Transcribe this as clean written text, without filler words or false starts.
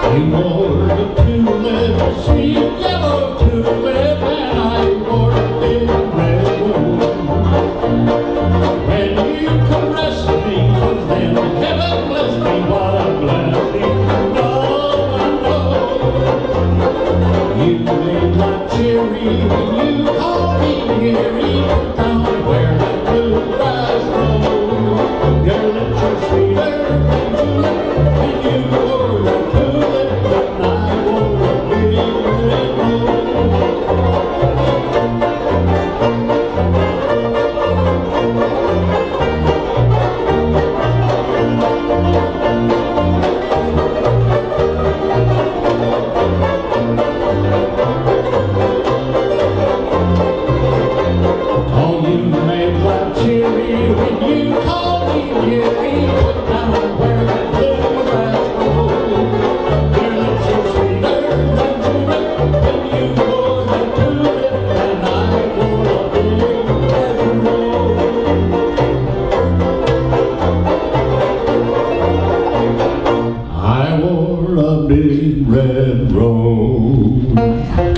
You wore the tulip, sweet yellow tulip, and I wore a big red rose. When you caressed me, then heaven blessed me, what a blessing. No one knows. You made life cheery when you called me dearie, down where that blue grass grows. Your lips are sweeter than tulip, and you wore the tulip, and I wore a big red rose. Oh, you made life cheery when you called me dearie, put down where that blue grass grows. Your lips are sweeter than tulip, and you wore that tulip, and I wore a big red rose. I wore a big red rose.